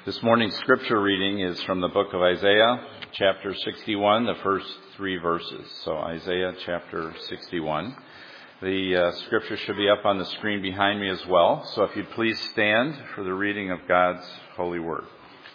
This morning's scripture reading is from the book of Isaiah, chapter 61, the first 3 verses. So Isaiah chapter 61. The scripture should be up on the screen behind me as well. So if you'd please stand for the reading of God's holy word.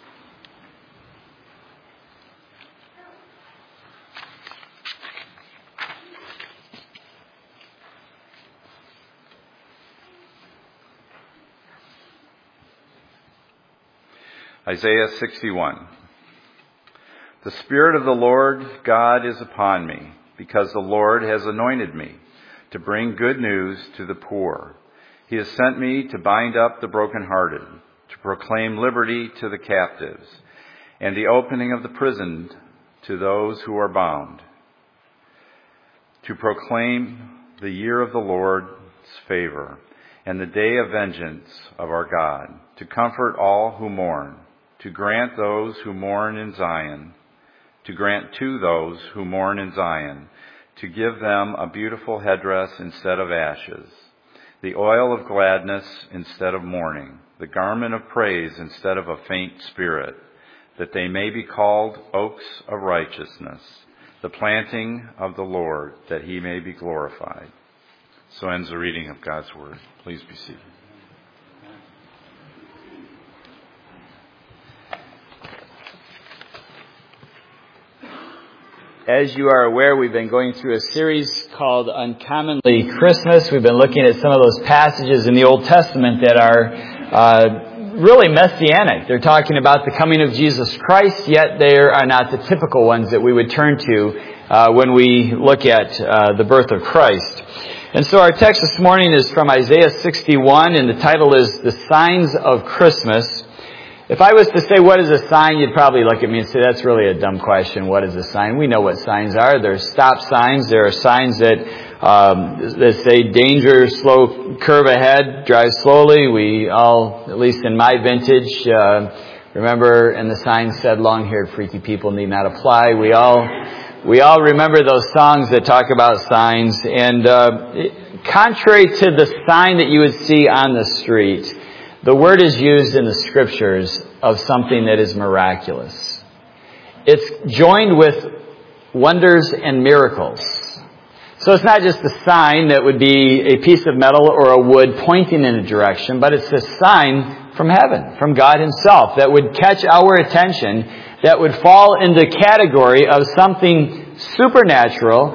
Isaiah 61. The Spirit of the Lord God is upon me, because the Lord has anointed me to bring good news to the poor. He has sent me to bind up the brokenhearted, to proclaim liberty to the captives, and the opening of the prison to those who are bound, to proclaim the year of the Lord's favor and the day of vengeance of our God, to comfort all who mourn, to grant those who mourn in Zion, to grant to those who mourn in Zion, to give them a beautiful headdress instead of ashes, the oil of gladness instead of mourning, the garment of praise instead of a faint spirit, that they may be called oaks of righteousness, the planting of the Lord, that he may be glorified. So ends the reading of God's word. Please be seated. As you are aware, we've been going through a series called Uncommonly Christmas. We've been looking at some of those passages in the Old Testament that are really messianic. They're talking about the coming of Jesus Christ, yet they are not the typical ones that we would turn to when we look at the birth of Christ. And so our text this morning is from Isaiah 61, and the title is The Signs of Christmas. If I was to say, what is a sign, you'd probably look at me and say, that's really a dumb question. What is a sign? We know what signs are. There's stop signs. There are signs that say danger, slow curve ahead, drive slowly. We all, at least in my vintage, remember, and the sign said, long-haired freaky people need not apply. We all remember those songs that talk about signs. And contrary to the sign that you would see on the street, the word is used in the scriptures of something that is miraculous. It's joined with wonders and miracles. So it's not just a sign that would be a piece of metal or a wood pointing in a direction, but it's a sign from heaven, from God himself, that would catch our attention, that would fall in the category of something supernatural,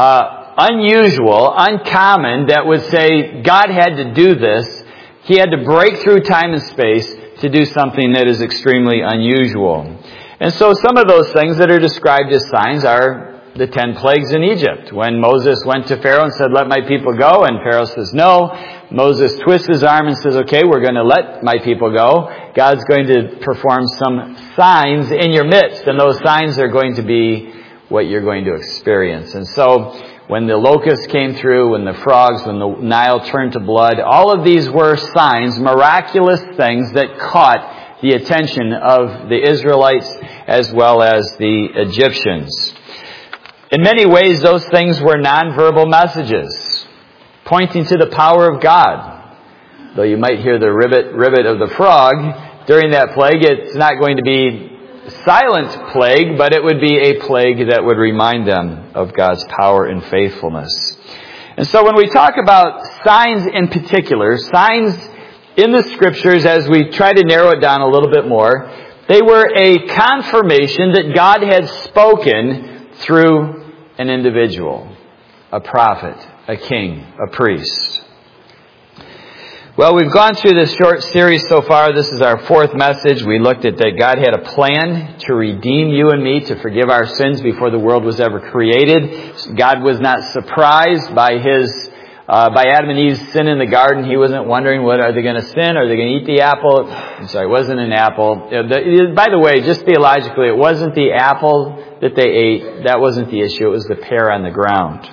unusual, uncommon, that would say God had to do this. He had to break through time and space to do something that is extremely unusual. And so some of those things that are described as signs are the 10 plagues in Egypt. When Moses went to Pharaoh and said, let my people go, and Pharaoh says no, Moses twists his arm and says, okay, we're going to let my people go. God's going to perform some signs in your midst, and those signs are going to be what you're going to experience. And so when the locusts came through, when the frogs, when the Nile turned to blood, all of these were signs, miraculous things that caught the attention of the Israelites as well as the Egyptians. In many ways, those things were nonverbal messages, pointing to the power of God. Though you might hear the ribbit of the frog during that plague, it's not going to be silent plague, but it would be a plague that would remind them of God's power and faithfulness. And so when we talk about signs in particular, signs in the scriptures, as we try to narrow it down a little bit more, they were a confirmation that God had spoken through an individual, a prophet, a king, a priest. Well, we've gone through this short series so far. This is our 4th message. We looked at that God had a plan to redeem you and me, to forgive our sins before the world was ever created. God was not surprised by Adam and Eve's sin in the garden. He wasn't wondering, what are they going to sin? Are they going to eat the apple? I'm sorry, it wasn't an apple. By the way, just theologically, it wasn't the apple that they ate. That wasn't the issue. It was the pear on the ground.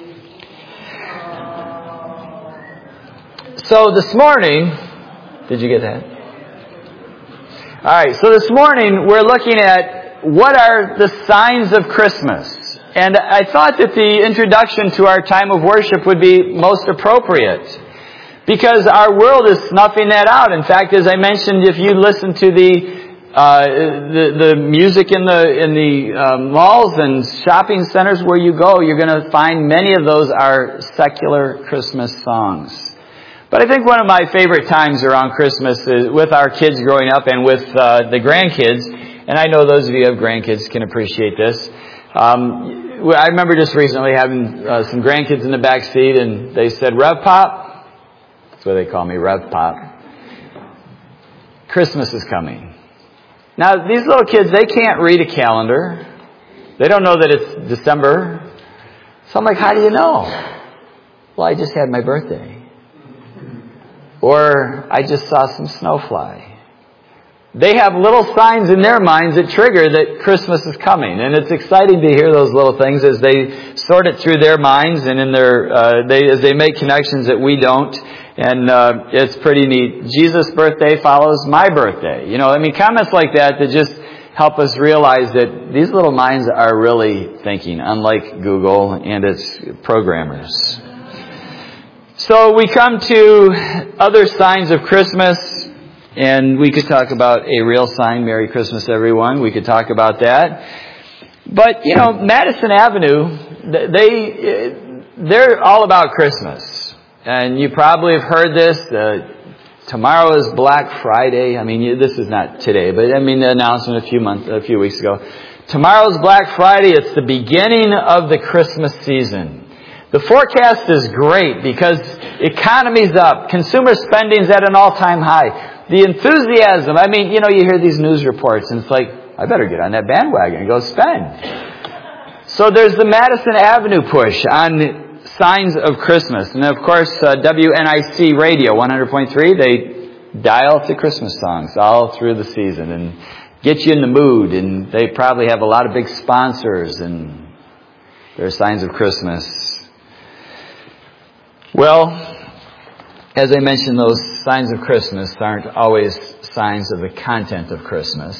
So this morning, did you get that? All right, so this morning we're looking at what are the signs of Christmas. And I thought that the introduction to our time of worship would be most appropriate, because our world is snuffing that out. In fact, as I mentioned, if you listen to the the music in the malls and shopping centers where you go, you're going to find many of those are secular Christmas songs. But I think one of my favorite times around Christmas is with our kids growing up and with the grandkids, and I know those of you who have grandkids can appreciate this. I remember just recently having some grandkids in the back seat, and they said, "Rev Pop," that's what they call me, Rev Pop. Christmas is coming. Now, these little kids, they can't read a calendar. They don't know that it's December. So I'm like, how do you know? Well, I just had my birthday. Or I just saw some snow fly. They have little signs in their minds that trigger that Christmas is coming. And it's exciting to hear those little things as they sort it through their minds and in their as they make connections that we don't. And it's pretty neat. Jesus' birthday follows my birthday. Comments like that just help us realize that these little minds are really thinking, unlike Google and its programmers. So we come to other signs of Christmas, and we could talk about a real sign, Merry Christmas, everyone. We could talk about that. But, Madison Avenue, they're all about Christmas. And you probably have heard this. Tomorrow is Black Friday. This is not today, but the announcement a few weeks ago. Tomorrow is Black Friday. It's the beginning of the Christmas season. The forecast is great because economy's up. Consumer spending's at an all-time high. The enthusiasm. You hear these news reports, and it's like, I better get on that bandwagon and go spend. So there's the Madison Avenue push on signs of Christmas. And of course, WNIC Radio 100.3, they dial to Christmas songs all through the season and get you in the mood. And they probably have a lot of big sponsors, and they're signs of Christmas. Well, as I mentioned, those signs of Christmas aren't always signs of the content of Christmas.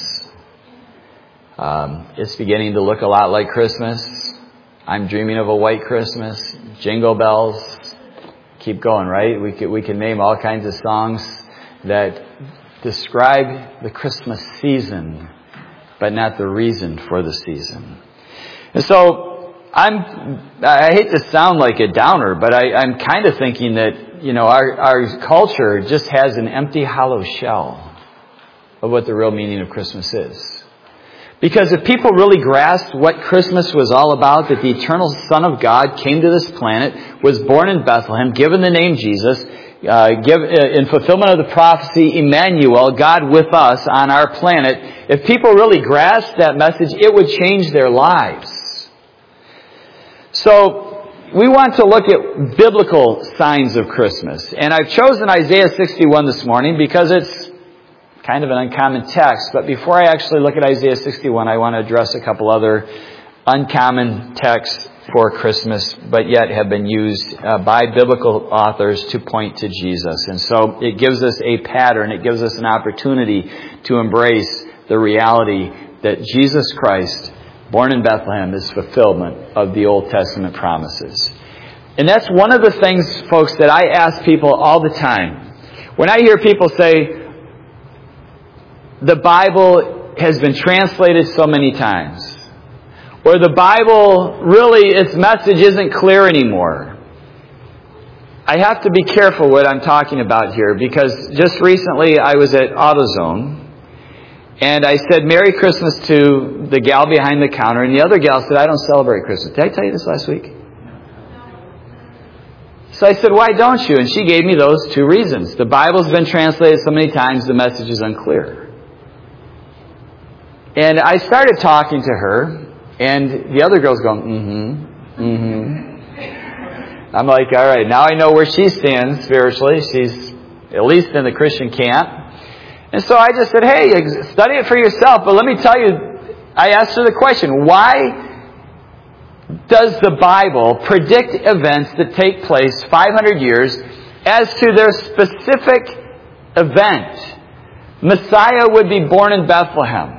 It's beginning to look a lot like Christmas. I'm dreaming of a white Christmas. Jingle bells. Keep going, right? We can name all kinds of songs that describe the Christmas season, but not the reason for the season. And so I hate to sound like a downer, but I'm kind of thinking that, our culture just has an empty, hollow shell of what the real meaning of Christmas is. Because if people really grasped what Christmas was all about, that the eternal Son of God came to this planet, was born in Bethlehem, given the name Jesus, in fulfillment of the prophecy, Emmanuel, God with us on our planet, if people really grasped that message, it would change their lives. So we want to look at biblical signs of Christmas. And I've chosen Isaiah 61 this morning because it's kind of an uncommon text. But before I actually look at Isaiah 61, I want to address a couple other uncommon texts for Christmas, but yet have been used by biblical authors to point to Jesus. And so it gives us a pattern. It gives us an opportunity to embrace the reality that Jesus Christ, born in Bethlehem, is fulfillment of the Old Testament promises. And that's one of the things, folks, that I ask people all the time. When I hear people say, the Bible has been translated so many times, or the Bible, really, its message isn't clear anymore. I have to be careful what I'm talking about here, because just recently I was at AutoZone, and I said, Merry Christmas to the gal behind the counter, and the other gal said, I don't celebrate Christmas. Did I tell you this last week? So I said, why don't you? And she gave me those two reasons. The Bible's been translated so many times, the message is unclear. And I started talking to her, and the other girl's going, I'm like, all right, now I know where she stands spiritually. She's at least in the Christian camp. And so I just said, hey, study it for yourself. But let me tell you, I asked her the question, why does the Bible predict events that take place 500 years as to their specific event? Messiah would be born in Bethlehem.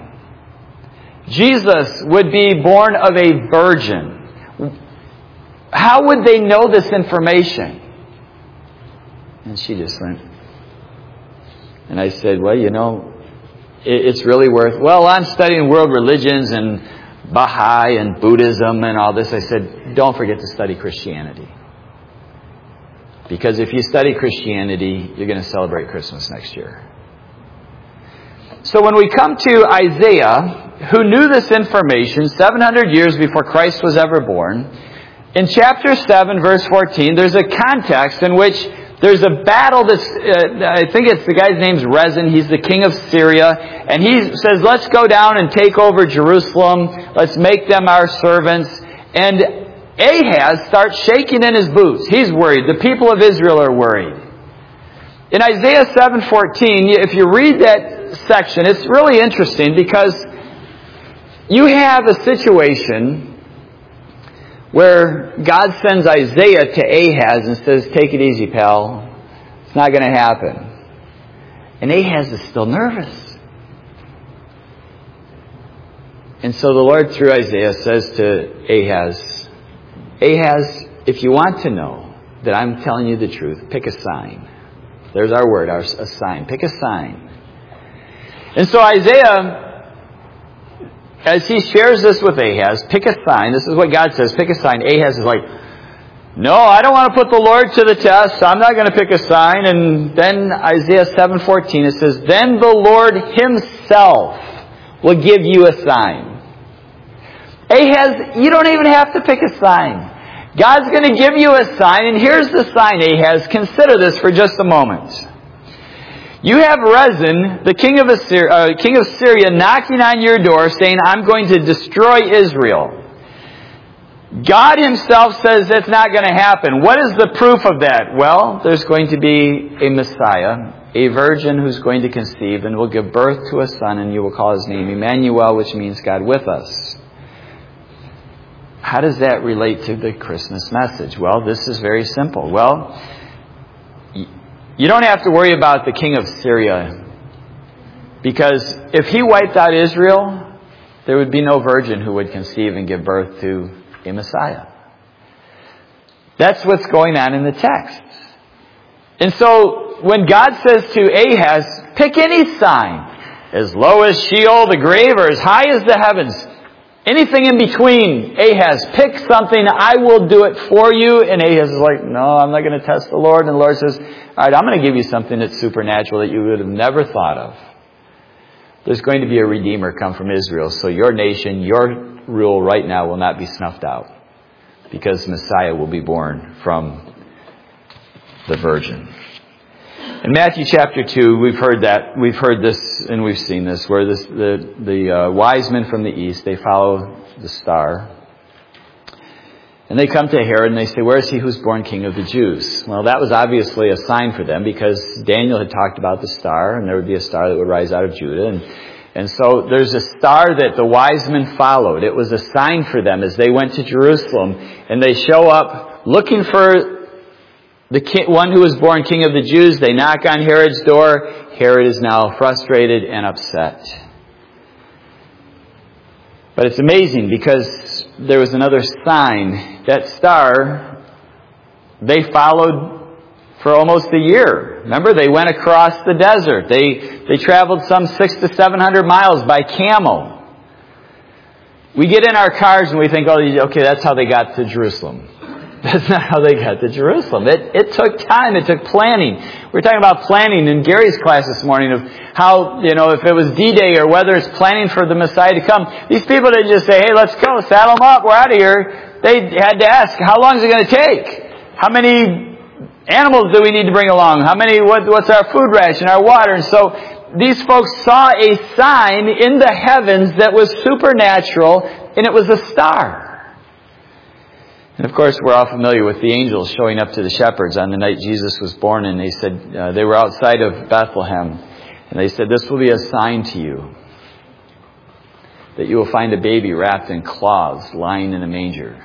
Jesus would be born of a virgin. How would they know this information? And she just went. And I said, well, it's really worth, well, I'm studying world religions and Baha'i and Buddhism and all this. I said, don't forget to study Christianity. Because if you study Christianity, you're going to celebrate Christmas next year. So when we come to Isaiah, who knew this information 700 years before Christ was ever born, in chapter 7, verse 14, there's a context in which there's a battle that's, I think it's the guy's name's Rezin. He's the king of Syria. And he says, let's go down and take over Jerusalem. Let's make them our servants. And Ahaz starts shaking in his boots. He's worried. The people of Israel are worried. In Isaiah 7:14, if you read that section, it's really interesting because you have a situation where God sends Isaiah to Ahaz and says, take it easy, pal. It's not going to happen. And Ahaz is still nervous. And so the Lord, through Isaiah, says to Ahaz, if you want to know that I'm telling you the truth, pick a sign. There's our word, a sign. Pick a sign. And so Isaiah, as he shares this with Ahaz, pick a sign. This is what God says, pick a sign. Ahaz is like, no, I don't want to put the Lord to the test. I'm not going to pick a sign. And then Isaiah 7:14, it says, then the Lord himself will give you a sign. Ahaz, you don't even have to pick a sign. God's going to give you a sign. And here's the sign, Ahaz. Consider this for just a moment. You have Rezin, the king of Syria, knocking on your door saying, I'm going to destroy Israel. God himself says that's not going to happen. What is the proof of that? Well, there's going to be a Messiah, a virgin who's going to conceive and will give birth to a son, and you will call his name Emmanuel, which means God with us. How does that relate to the Christmas message? Well, this is very simple. Well, you don't have to worry about the king of Syria, because if he wiped out Israel, there would be no virgin who would conceive and give birth to a Messiah. That's what's going on in the text. And so when God says to Ahaz, pick any sign, as low as Sheol, the grave, or as high as the heavens, anything in between, Ahaz, pick something, I will do it for you. And Ahaz is like, no, I'm not going to test the Lord. And the Lord says, all right, I'm going to give you something that's supernatural that you would have never thought of. There's going to be a Redeemer come from Israel. So your nation, your rule right now will not be snuffed out, because Messiah will be born from the Virgin. In Matthew chapter 2, we've heard this, and we've seen this, where the wise men from the east, they follow the star. And they come to Herod and they say, where is he who's born king of the Jews? Well, that was obviously a sign for them, because Daniel had talked about the star, and there would be a star that would rise out of Judah. And so there's a star that the wise men followed. It was a sign for them as they went to Jerusalem, and they show up looking for the one who was born king of the Jews. They knock on Herod's door. Herod is now frustrated and upset. But it's amazing, because there was another sign. That star, they followed for almost a year. Remember, they went across the desert. They traveled some 600 to 700 miles by camel. We get in our cars and we think, oh, okay, that's how they got to Jerusalem. That's not how they got to Jerusalem. It took time. It took planning. We were talking about planning in Gary's class this morning of how, if it was D-Day or whether it's planning for the Messiah to come. These people didn't just say, hey, let's go, saddle them up, we're out of here. They had to ask, how long is it going to take? How many animals do we need to bring along? What's our food ration, our water? And so these folks saw a sign in the heavens that was supernatural, and it was a star. And of course, we're all familiar with the angels showing up to the shepherds on the night Jesus was born, and they said, they were outside of Bethlehem, and they said, this will be a sign to you, that you will find a baby wrapped in cloths lying in a manger.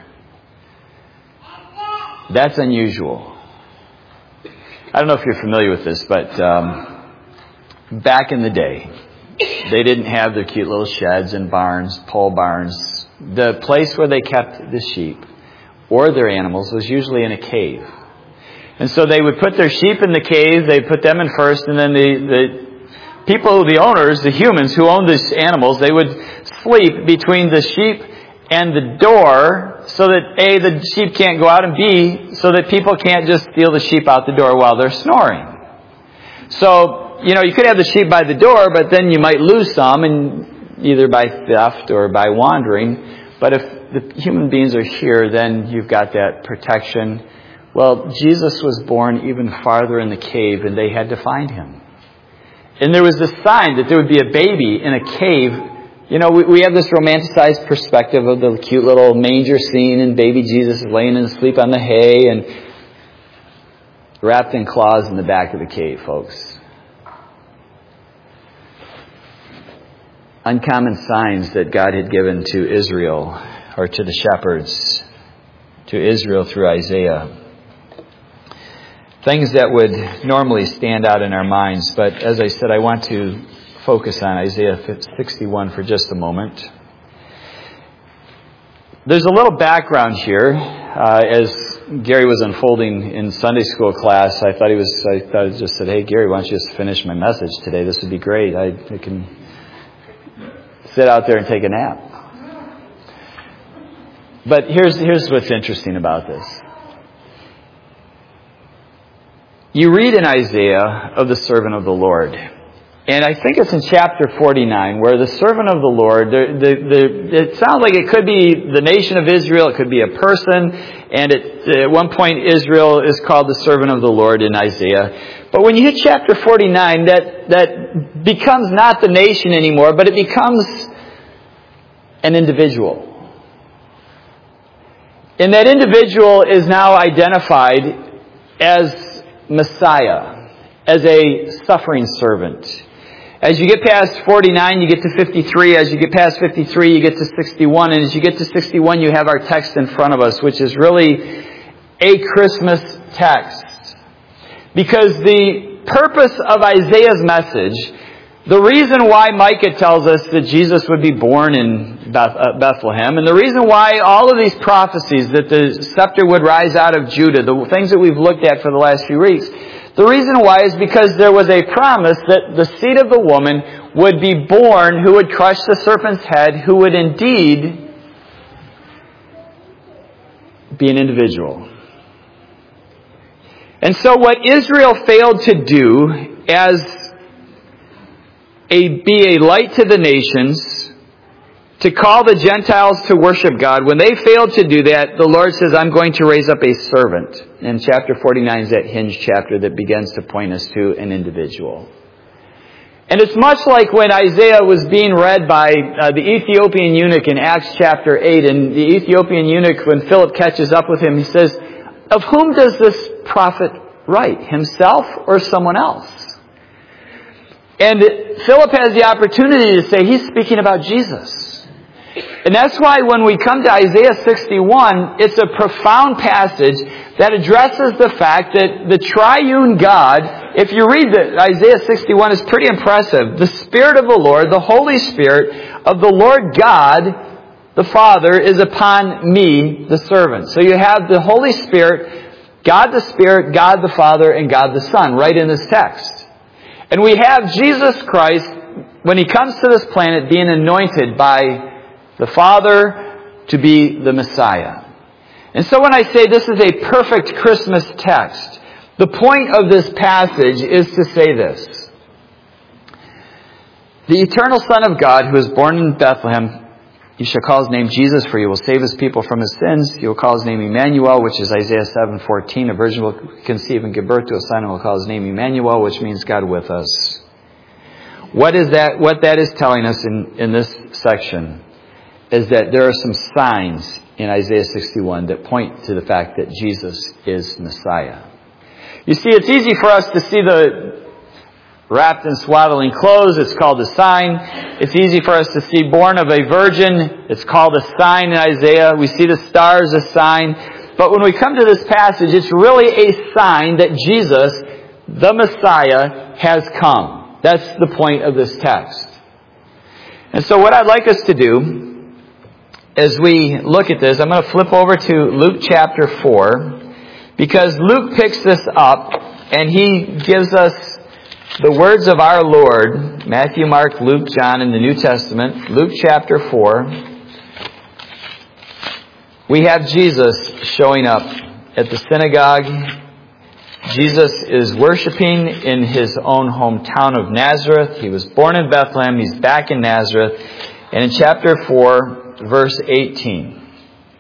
That's unusual. I don't know if you're familiar with this, but back in the day, they didn't have their cute little sheds and barns, pole barns. The place where they kept the sheep or their animals was usually in a cave. And so they would put their sheep in the cave, they'd put them in first, and then the people, the owners, the humans who owned these animals, they would sleep between the sheep and the door so that A, the sheep can't go out, and B, so that people can't just steal the sheep out the door while they're snoring. So, you could have the sheep by the door, but then you might lose some, and either by theft or by wandering. But if the human beings are here, then you've got that protection. Well, Jesus was born even farther in the cave, and they had to find him. And there was this sign that there would be a baby in a cave. We have this romanticized perspective of the cute little manger scene, and baby Jesus is laying asleep on the hay and wrapped in cloths in the back of the cave, folks. Uncommon signs that God had given to Israel, or to the shepherds, to Israel through Isaiah. Things that would normally stand out in our minds, but as I said, I want to focus on Isaiah 61 for just a moment. There's a little background here. As Gary was unfolding in Sunday school class, I thought he just said, "Hey, Gary, why don't you just finish my message today? This would be great. I can sit out there and take a nap." But here's what's interesting about this. You read in Isaiah of the servant of the Lord. And I think it's in chapter 49 where the servant of the Lord, it sounds like it could be the nation of Israel, it could be a person, and at one point Israel is called the servant of the Lord in Isaiah. But when you hit chapter 49, that becomes not the nation anymore, but it becomes an individual. And that individual is now identified as Messiah, as a suffering servant. As you get past 49, you get to 53. As you get past 53, you get to 61. And as you get to 61, you have our text in front of us, which is really a Christmas text. Because the purpose of Isaiah's message, the reason why Micah tells us that Jesus would be born in Bethlehem, and the reason why all of these prophecies that the scepter would rise out of Judah, the things that we've looked at for the last few weeks, the reason why is because there was a promise that the seed of the woman would be born who would crush the serpent's head, who would indeed be an individual. And so what Israel failed to do as be a light to the nations, to call the Gentiles to worship God, when they failed to do that, the Lord says, "I'm going to raise up a servant." And chapter 49 is that hinge chapter that begins to point us to an individual. And it's much like when Isaiah was being read by the Ethiopian eunuch in Acts chapter 8, and the Ethiopian eunuch, when Philip catches up with him, he says, "Of whom does this prophet write? Himself or someone else?" And Philip has the opportunity to say, he's speaking about Jesus. And that's why when we come to Isaiah 61, it's a profound passage that addresses the fact that the triune God, if you read Isaiah 61, is pretty impressive. The Spirit of the Lord, the Holy Spirit of the Lord God, the Father, is upon me, the servant. So you have the Holy Spirit, God the Spirit, God the Father, and God the Son right in this text. And we have Jesus Christ, when He comes to this planet, being anointed by the Father to be the Messiah. And so when I say this is a perfect Christmas text, the point of this passage is to say this. The eternal Son of God, who is born in Bethlehem, you shall call His name Jesus, for He will save His people from His sins. You will call His name Emmanuel, which is Isaiah 7:14. A virgin will conceive and give birth to a son, and will call His name Emmanuel, which means God with us. What is that? What that is telling us in this section is that there are some signs in Isaiah 61 that point to the fact that Jesus is Messiah. You see, it's easy for us to see the wrapped in swaddling clothes. It's called a sign. It's easy for us to see born of a virgin. It's called a sign in Isaiah. We see the stars, a sign. But when we come to this passage, it's really a sign that Jesus, the Messiah, has come. That's the point of this text. And so what I'd like us to do as we look at this, I'm going to flip over to Luke chapter 4, because Luke picks this up and he gives us The words of our Lord, Matthew, Mark, Luke, John in the New Testament, Luke chapter 4. We have Jesus showing up at the synagogue. Jesus is worshiping in his own hometown of Nazareth. He was born in Bethlehem. He's back in Nazareth. And in chapter 4, verse 18.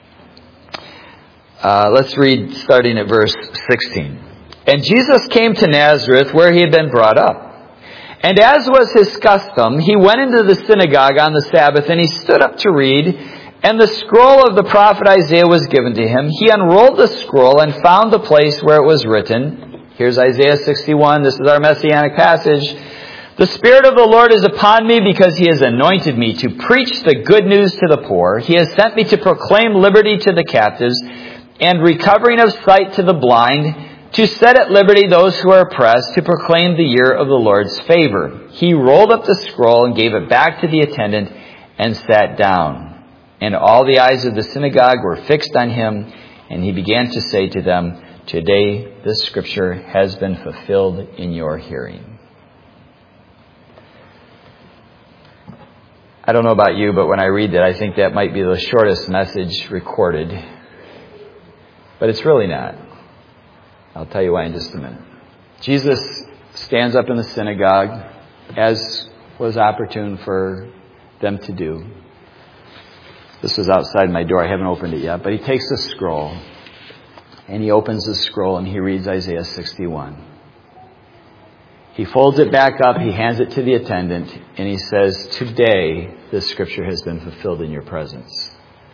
Let's read starting at verse 16. And Jesus came to Nazareth where he had been brought up. And as was his custom, he went into the synagogue on the Sabbath and he stood up to read. And the scroll of the prophet Isaiah was given to him. He unrolled the scroll and found the place where it was written. Here's Isaiah 61. This is our messianic passage. The Spirit of the Lord is upon me because he has anointed me to preach the good news to the poor. He has sent me to proclaim liberty to the captives and recovering of sight to the blind, to set at liberty those who are oppressed, to proclaim the year of the Lord's favor. He rolled up the scroll and gave it back to the attendant and sat down. And all the eyes of the synagogue were fixed on him, and he began to say to them, "Today this scripture has been fulfilled in your hearing." I don't know about you, but when I read that, I think that might be the shortest message recorded. But it's really not. I'll tell you why in just a minute. Jesus stands up in the synagogue, as was opportune for them to do. This was outside my door. I haven't opened it yet. But he takes the scroll, and he opens the scroll, and he reads Isaiah 61. He folds it back up, he hands it to the attendant, and he says, "Today this scripture has been fulfilled in your presence."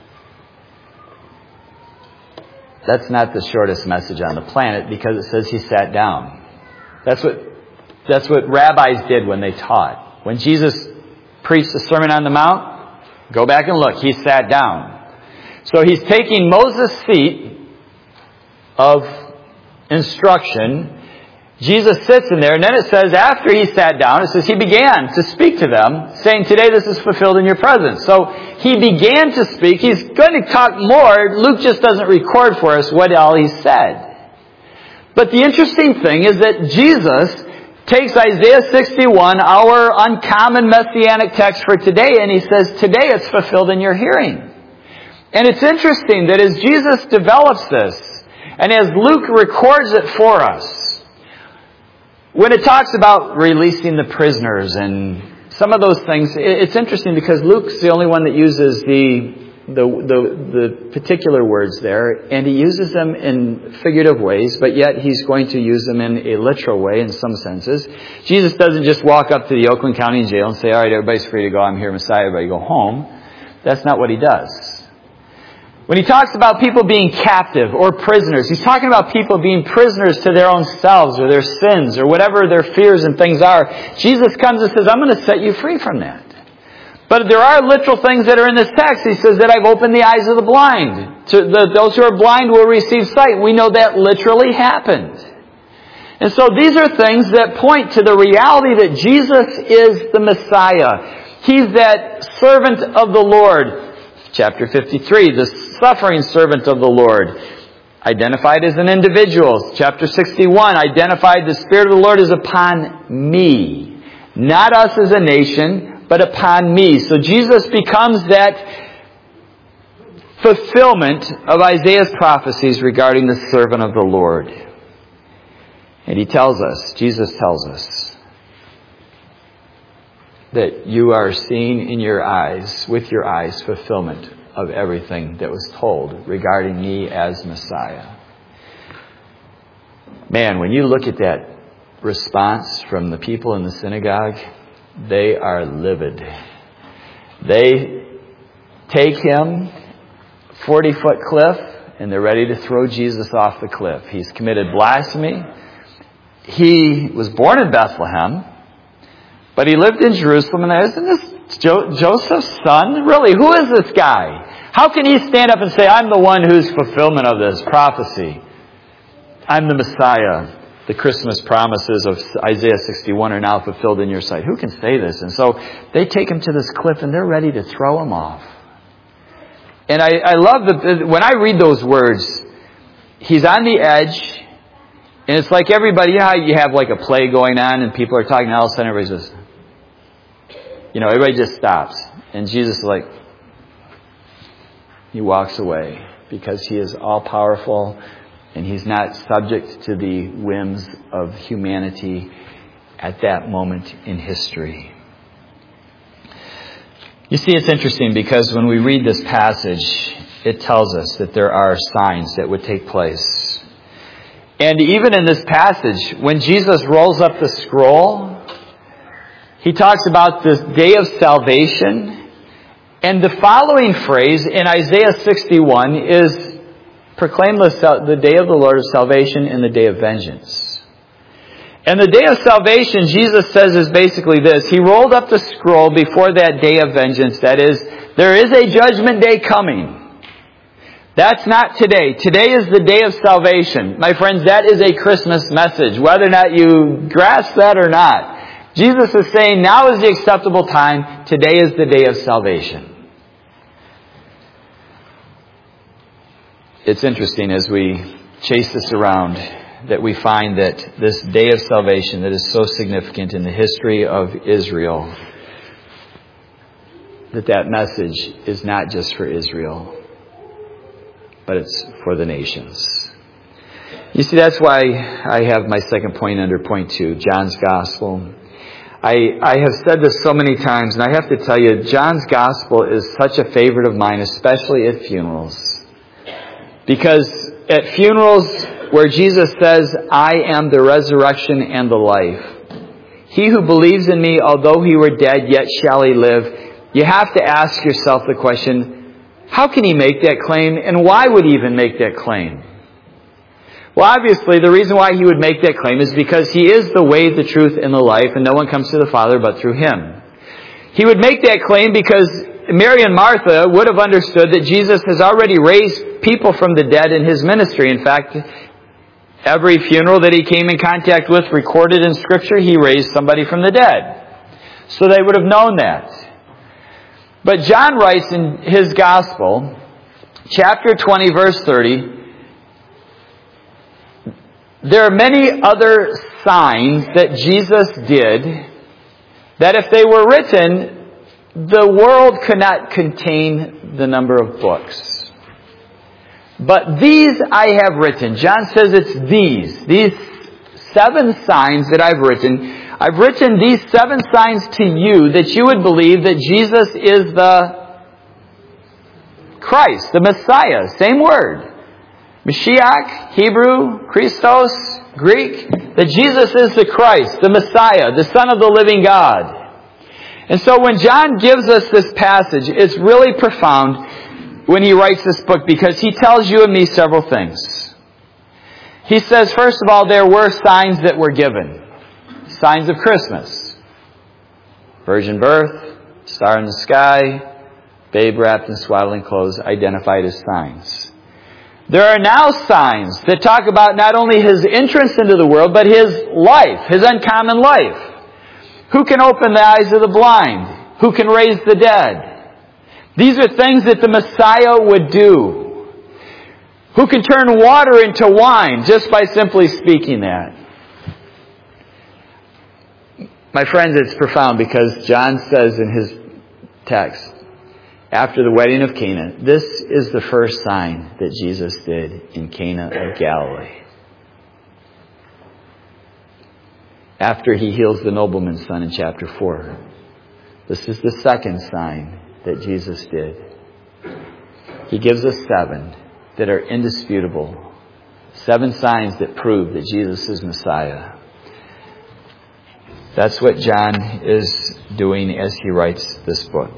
That's not the shortest message on the planet because it says he sat down. That's what rabbis did when they taught. When Jesus preached the Sermon on the Mount, go back and look, he sat down. So he's taking Moses' seat of instruction. Jesus sits in there, and then it says after he sat down, it says he began to speak to them, saying, "Today this is fulfilled in your presence." So he began to speak. He's going to talk more. Luke just doesn't record for us what all he said. But the interesting thing is that Jesus takes Isaiah 61, our uncommon messianic text for today, and he says, "Today it's fulfilled in your hearing." And it's interesting that as Jesus develops this, and as Luke records it for us, when it talks about releasing the prisoners and some of those things, it's interesting because Luke's the only one that uses the particular words there, and he uses them in figurative ways, but yet he's going to use them in a literal way in some senses. Jesus doesn't just walk up to the Oakland County Jail and say, "All right, everybody's free to go. I'm here, Messiah. Everybody go home." That's not what he does. When he talks about people being captive or prisoners, he's talking about people being prisoners to their own selves or their sins or whatever their fears and things are. Jesus comes and says, "I'm going to set you free from that." But there are literal things that are in this text. He says that I've opened the eyes of the blind. Those who are blind will receive sight. We know that literally happened. And so these are things that point to the reality that Jesus is the Messiah. He's that servant of the Lord. Chapter 53, the suffering servant of the Lord. Identified as an individual. Chapter 61, identified the Spirit of the Lord is upon me. Not us as a nation, but upon me. So Jesus becomes that fulfillment of Isaiah's prophecies regarding the servant of the Lord. And he tells us, Jesus tells us, that you are seeing in your eyes, with your eyes, fulfillment of everything that was told regarding me as Messiah. Man, when you look at that response from the people in the synagogue, they are livid. They take him 40-foot cliff, and they're ready to throw Jesus off the cliff. He's committed blasphemy. He was born in Bethlehem, but he lived in Jerusalem. And isn't this Joseph's son? Really, who is this guy? How can he stand up and say, "I'm the one who's fulfillment of this prophecy. I'm the Messiah. The Christmas promises of Isaiah 61 are now fulfilled in your sight." Who can say this? And so they take him to this cliff, and they're ready to throw him off. And I love when I read those words, he's on the edge. And it's like everybody, you know how you have like a play going on and people are talking, and all of a sudden everybody just, everybody just stops. And Jesus is like, he walks away because he is all powerful and he's not subject to the whims of humanity at that moment in history. You see, it's interesting because when we read this passage, it tells us that there are signs that would take place. And even in this passage, when Jesus rolls up the scroll, he talks about this day of salvation. And the following phrase in Isaiah 61 is, proclaim the day of the Lord of salvation and the day of vengeance. And the day of salvation, Jesus says, is basically this. He rolled up the scroll before that day of vengeance. That is, there is a judgment day coming. That's not today. Today is the day of salvation. My friends, that is a Christmas message, whether or not you grasp that or not. Jesus is saying, now is the acceptable time. Today is the day of salvation. It's interesting as we chase this around that we find that this day of salvation that is so significant in the history of Israel, that message is not just for Israel, but it's for the nations. You see, that's why I have my second point under point 2, John's Gospel. I have said this so many times, and I have to tell you, John's Gospel is such a favorite of mine, especially at funerals. Because at funerals where Jesus says, I am the resurrection and the life. He who believes in me, although he were dead, yet shall he live. You have to ask yourself the question, how can he make that claim, and why would he even make that claim? Well, obviously, the reason why he would make that claim is because he is the way, the truth, and the life, and no one comes to the Father but through him. He would make that claim because Mary and Martha would have understood that Jesus has already raised people from the dead in his ministry. In fact, every funeral that he came in contact with recorded in Scripture, he raised somebody from the dead. So they would have known that. But John writes in his Gospel, chapter 20, verse 30, there are many other signs that Jesus did that if they were written, the world could not contain the number of books. But these I have written. John says it's these 7 signs that I've written. I've written these 7 signs to you that you would believe that Jesus is the Christ, the Messiah. Same word. Mashiach, Hebrew, Christos, Greek. That Jesus is the Christ, the Messiah, the Son of the living God. And so when John gives us this passage, it's really profound when he writes this book because he tells you and me several things. He says, first of all, there were signs that were given. Signs of Christmas. Virgin birth, star in the sky, babe wrapped in swaddling clothes, identified as signs. There are now signs that talk about not only his entrance into the world, but his life, his uncommon life. Who can open the eyes of the blind? Who can raise the dead? These are things that the Messiah would do. Who can turn water into wine just by simply speaking that? My friends, it's profound because John says in his text, after the wedding of Cana, this is the first sign that Jesus did in Cana of Galilee. After he heals the nobleman's son in chapter 4. This is the second sign that Jesus did. He gives us 7 that are indisputable. 7 signs that prove that Jesus is Messiah. That's what John is doing as he writes this book.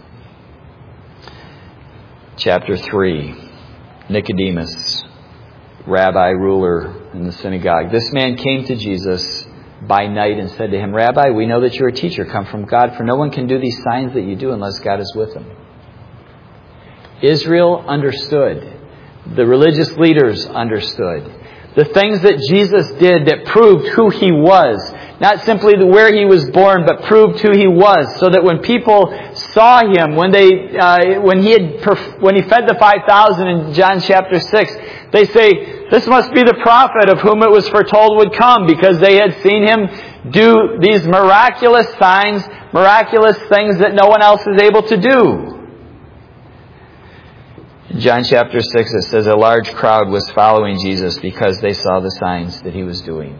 Chapter 3. Nicodemus, rabbi, ruler in the synagogue. This man came to Jesus by night and said to him, Rabbi, we know that you're a teacher come from God, for no one can do these signs that you do unless God is with him. Israel understood. The religious leaders understood. The things that Jesus did that proved who he was. Not simply where he was born, but proved who he was. So that when people saw him when when he fed the 5,000 in John chapter 6. They say, this must be the prophet of whom it was foretold would come, because they had seen him do these miraculous signs, miraculous things that no one else is able to do. In John chapter 6 it says a large crowd was following Jesus because they saw the signs that he was doing.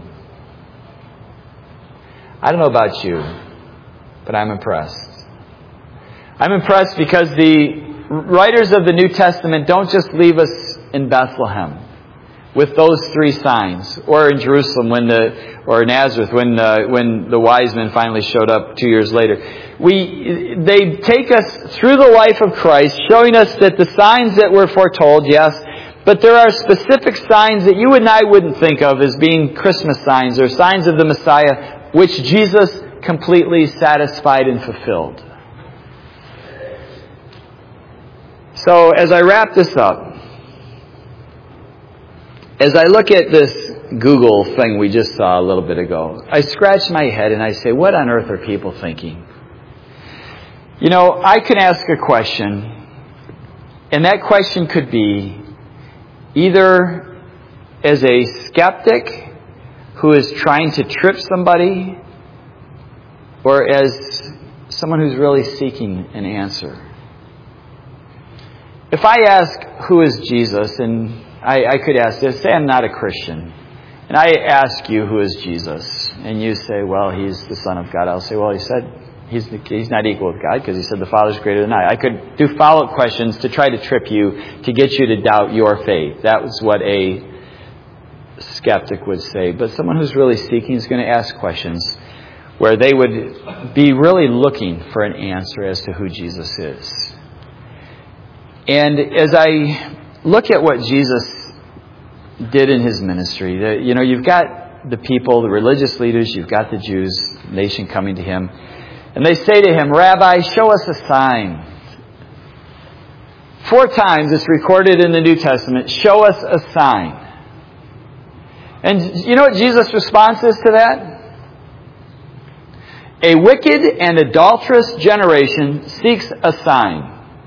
I don't know about you, but I'm impressed. I'm impressed because the writers of the New Testament don't just leave us in Bethlehem with those three signs, or in Jerusalem or Nazareth when the wise men finally showed up 2 years later. They take us through the life of Christ, showing us that the signs that were foretold, yes, but there are specific signs that you and I wouldn't think of as being Christmas signs or signs of the Messiah, which Jesus completely satisfied and fulfilled. So as I wrap this up, as I look at this Google thing we just saw a little bit ago, I scratch my head and I say, what on earth are people thinking? You know, I can ask a question, and that question could be either as a skeptic who is trying to trip somebody, or as someone who's really seeking an answer. If I ask, who is Jesus? And I could ask this, say I'm not a Christian, and I ask you, who is Jesus? And you say, well, he's the Son of God. I'll say, well, he said he's not equal with God because he said the Father's greater than I. I could do follow-up questions to try to trip you, to get you to doubt your faith. That was what a skeptic would say. But someone who's really seeking is going to ask questions where they would be really looking for an answer as to who Jesus is. And as I look at what Jesus did in his ministry, you've got the people, the religious leaders, you've got the Jews, nation coming to him, and they say to him, Rabbi, show us a sign. 4 times it's recorded in the New Testament, show us a sign. And you know what Jesus' response is to that? A wicked and adulterous generation seeks a sign.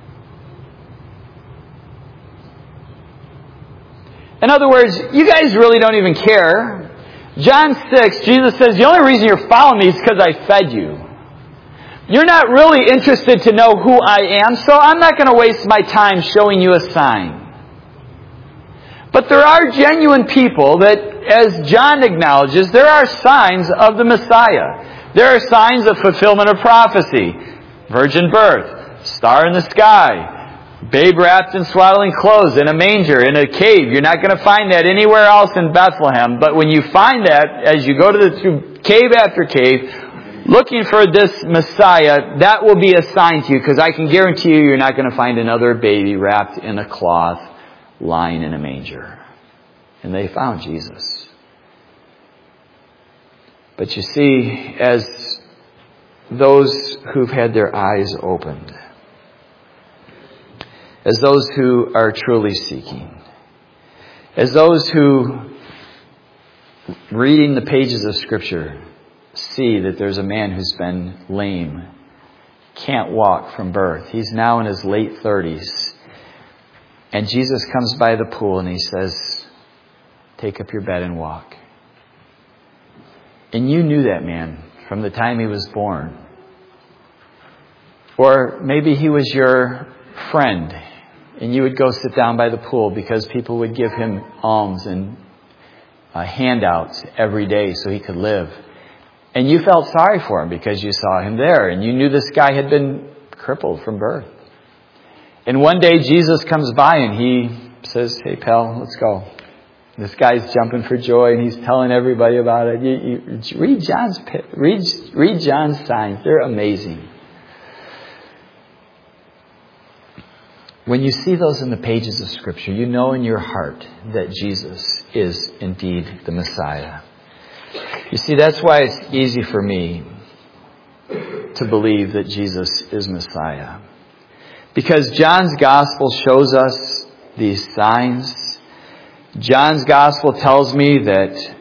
In other words, you guys really don't even care. John 6, Jesus says, the only reason you're following me is because I fed you. You're not really interested to know who I am, so I'm not going to waste my time showing you a sign. But there are genuine people that, as John acknowledges, there are signs of the Messiah. There are signs of fulfillment of prophecy. Virgin birth, star in the sky, babe wrapped in swaddling clothes in a manger, in a cave. You're not going to find that anywhere else in Bethlehem. But when you find that, as you go through cave after cave, looking for this Messiah, that will be a sign to you, because I can guarantee you're not going to find another baby wrapped in a cloth lying in a manger. And they found Jesus. But you see, as those who've had their eyes opened, as those who are truly seeking, as those who, reading the pages of Scripture, see that there's a man who's been lame, can't walk from birth. He's now in his late 30s. And Jesus comes by the pool and he says, take up your bed and walk. And you knew that man from the time he was born. Or maybe he was your friend, and you would go sit down by the pool because people would give him alms and handouts every day so he could live. And you felt sorry for him because you saw him there, and you knew this guy had been crippled from birth. And one day Jesus comes by and he says, hey pal, let's go. This guy's jumping for joy and he's telling everybody about it. You read John's signs. They're amazing. When you see those in the pages of Scripture, you know in your heart that Jesus is indeed the Messiah. You see, that's why it's easy for me to believe that Jesus is Messiah. Because John's Gospel shows us these signs. John's Gospel tells me that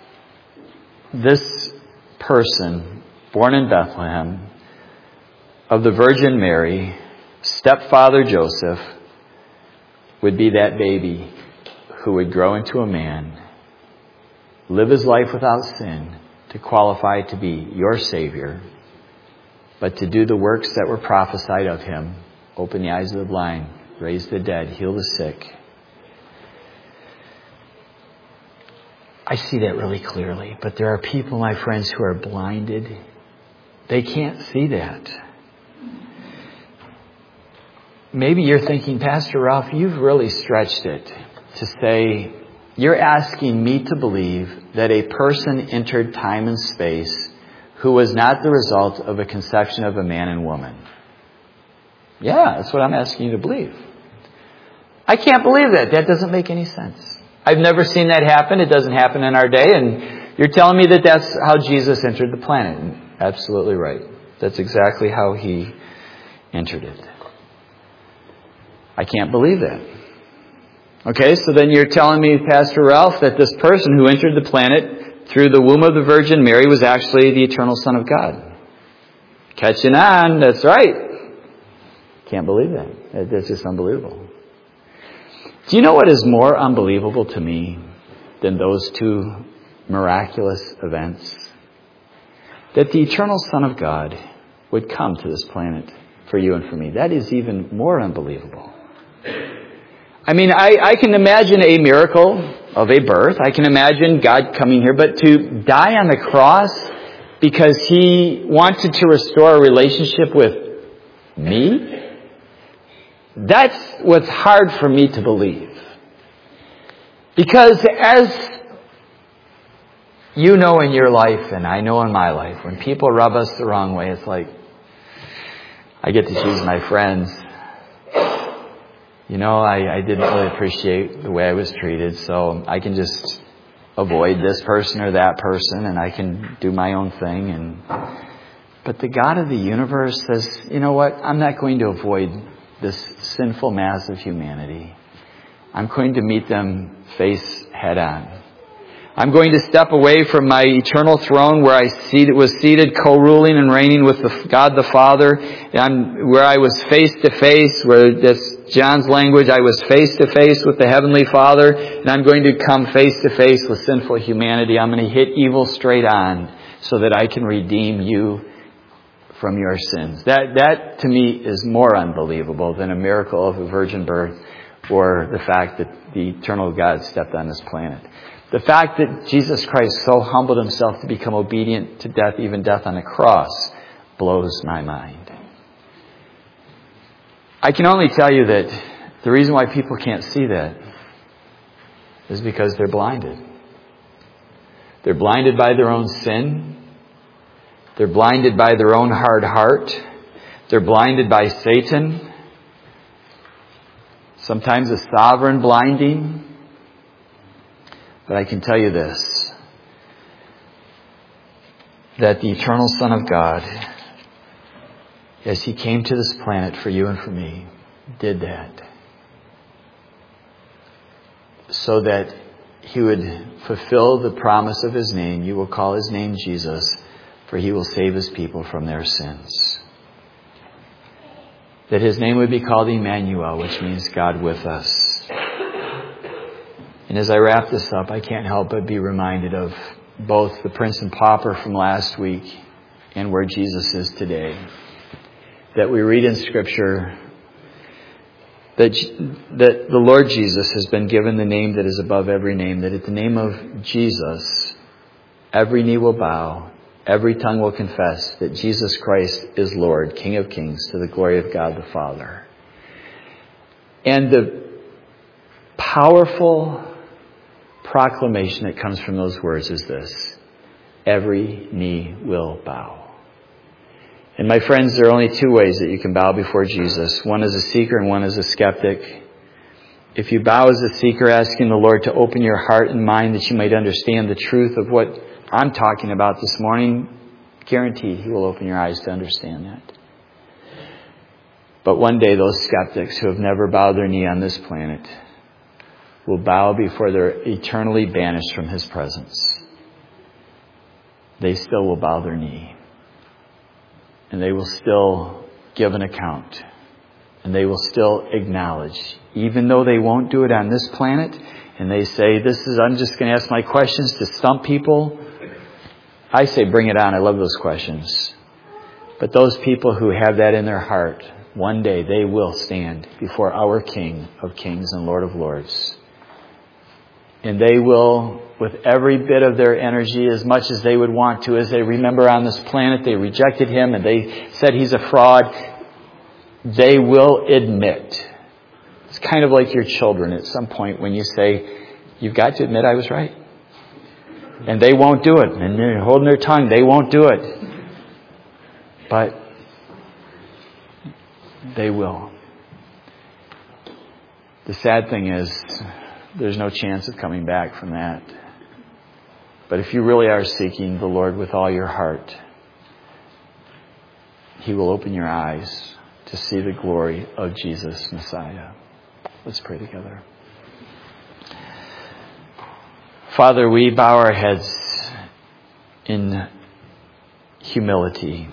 this person, born in Bethlehem, of the Virgin Mary, stepfather Joseph, would be that baby who would grow into a man, live his life without sin, to qualify to be your Savior, but to do the works that were prophesied of him: open the eyes of the blind, raise the dead, heal the sick. I see that really clearly, but there are people, my friends, who are blinded. They can't see that. Maybe you're thinking, Pastor Ralph, you've really stretched it to say, you're asking me to believe that a person entered time and space who was not the result of a conception of a man and woman. Yeah, that's what I'm asking you to believe. I can't believe that. That doesn't make any sense. I've never seen that happen. It doesn't happen in our day. And you're telling me that that's how Jesus entered the planet. And absolutely right. That's exactly how he entered it. I can't believe that. Okay, so then you're telling me, Pastor Ralph, that this person who entered the planet through the womb of the Virgin Mary was actually the eternal Son of God. Catching on, that's right. Can't believe that. That's just unbelievable. Do you know what is more unbelievable to me than those two miraculous events? That the eternal Son of God would come to this planet for you and for me. That is even more unbelievable. I mean, I can imagine a miracle of a birth. I can imagine God coming here. But to die on the cross because he wanted to restore a relationship with me? That's what's hard for me to believe. Because as you know in your life, and I know in my life, when people rub us the wrong way, it's like, I get to choose my friends. You know, I didn't really appreciate the way I was treated, so I can just avoid this person or that person, and I can do my own thing. But the God of the universe says, you know what? I'm not going to avoid this sinful mass of humanity. I'm going to meet them face head on. I'm going to step away from my eternal throne where I was seated co-ruling and reigning with God the Father, and where I was face to face, where that's John's language, I was face to face with the Heavenly Father, and I'm going to come face to face with sinful humanity. I'm going to hit evil straight on so that I can redeem you from your sins. That to me is more unbelievable than a miracle of a virgin birth or the fact that the eternal God stepped on this planet. The fact that Jesus Christ so humbled himself to become obedient to death, even death on the cross, blows my mind. I can only tell you that the reason why people can't see that is because they're blinded. They're blinded by their own sin. They're blinded by their own hard heart. They're blinded by Satan. Sometimes a sovereign blinding. But I can tell you this, that the eternal Son of God, as he came to this planet for you and for me, did that so that he would fulfill the promise of his name. You will call his name Jesus, for he will save his people from their sins. That his name would be called Emmanuel, which means God with us. And as I wrap this up, I can't help but be reminded of both the Prince and Pauper from last week and where Jesus is today. That we read in Scripture that the Lord Jesus has been given the name that is above every name. That at the name of Jesus, every knee will bow, every tongue will confess that Jesus Christ is Lord, King of Kings, to the glory of God the Father. And the powerful proclamation that comes from those words is this: every knee will bow. And my friends, there are only two ways that you can bow before Jesus. One is a seeker and one is a skeptic. If you bow as a seeker, asking the Lord to open your heart and mind that you might understand the truth of what I'm talking about this morning, guaranteed he will open your eyes to understand that. But one day those skeptics who have never bowed their knee on this planet will bow before they're eternally banished from his presence. They still will bow their knee. And they will still give an account. And they will still acknowledge, even though they won't do it on this planet, and they say, I'm just going to ask my questions to stump people. I say, bring it on. I love those questions. But those people who have that in their heart, one day they will stand before our King of Kings and Lord of Lords. And they will, with every bit of their energy, as much as they would want to, as they remember on this planet, they rejected Him and they said He's a fraud. They will admit. It's kind of like your children at some point when you say, you've got to admit I was right. And they won't do it. And they're holding their tongue. They won't do it. But they will. The sad thing is, there's no chance of coming back from that. But if you really are seeking the Lord with all your heart, He will open your eyes to see the glory of Jesus, Messiah. Let's pray together. Father, we bow our heads in humility.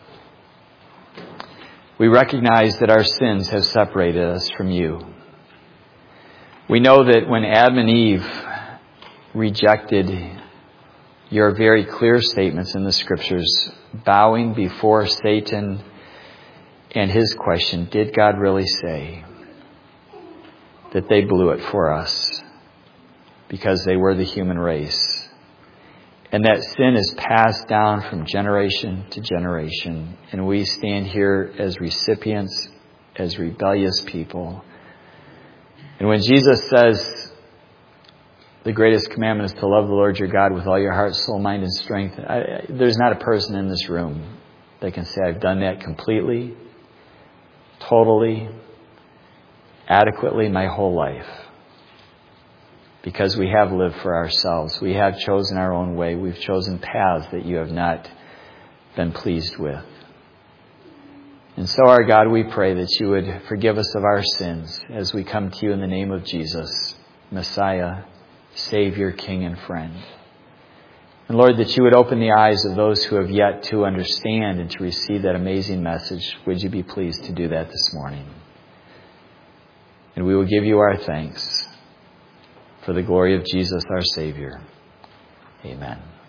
We recognize that our sins have separated us from You. We know that when Adam and Eve rejected Your very clear statements in the Scriptures, bowing before Satan and his question, did God really say, that they blew it for us because they were the human race. And that sin is passed down from generation to generation. And we stand here as recipients, as rebellious people. And when Jesus says the greatest commandment is to love the Lord your God with all your heart, soul, mind, and strength, there's not a person in this room that can say, I've done that completely, totally, adequately my whole life. Because we have lived for ourselves. We have chosen our own way. We've chosen paths that You have not been pleased with. And so, our God, we pray that You would forgive us of our sins as we come to You in the name of Jesus, Messiah, Savior, King, and friend. And Lord, that You would open the eyes of those who have yet to understand and to receive that amazing message. Would You be pleased to do that this morning? And we will give You our thanks for the glory of Jesus, our Savior. Amen.